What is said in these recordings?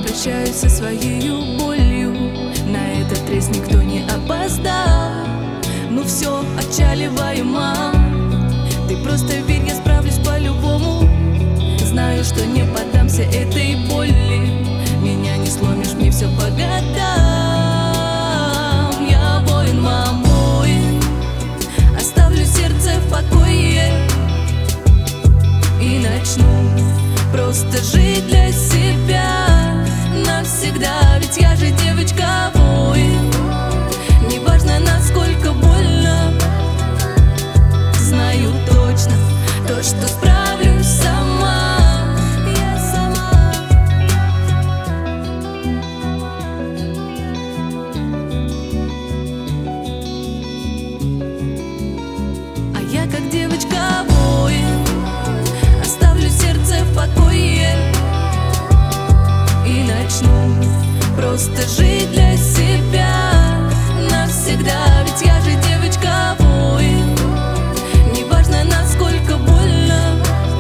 прощаюсь со своей болью. На этот рейс никто не опоздал. Ну все, отчаливаю, мам. Ты просто верь, я справлюсь по-любому. Знаю, что не поддамся этой боли. Меня не сломишь, мне все по годам. Я воин, мам, воин. Оставлю сердце в покое и начну просто жить для себя навсегда. Ведь я же девочка воин. Неважно, насколько больно, знаю точно то, что справлюсь сама. Я сама. А я как девочка воин. Оставлю сердце в покое и начну просто жить для себя навсегда. Ведь я же девочка воин. Неважно, насколько больно,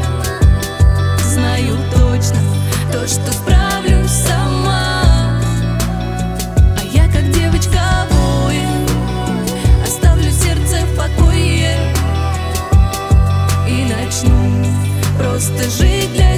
знаю точно то, что справлюсь сама. А я как девочка воин. Оставлю сердце в покое и начну просто жить для